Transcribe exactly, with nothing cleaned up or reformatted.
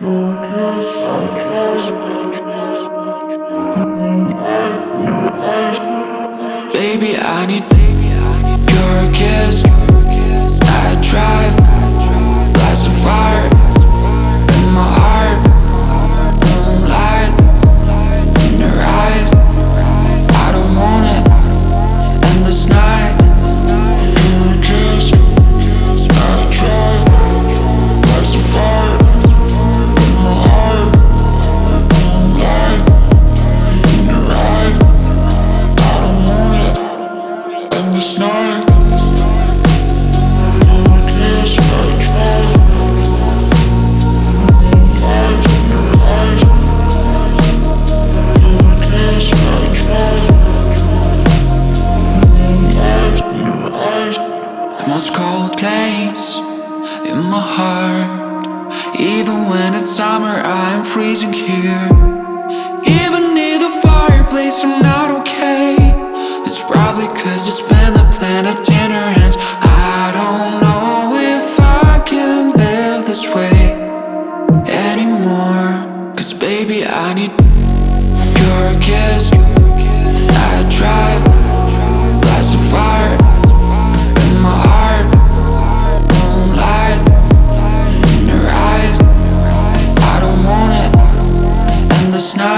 Baby, I need your kiss. I drive, glass of fire in my heart. Moonlight in your eyes. I don't want it end this night. Your kiss. I drive, glass of fire in my heart. Moonlight in your eyes. I don't want it end this night. Your kiss. I drive, moonlight in your eyes. Your kiss. I drive, moonlight in your eyes. The most cold games in my heart. Even when it's summer, I am freezing here. Even near the fireplace, I'm not okay. It's probably cause it's been the planet in her hands. I don't know if I can live this way anymore. Cause baby, I need your kiss. I drive, glass of fire in my heart. Moonlight in your eyes. I don't want it end this night.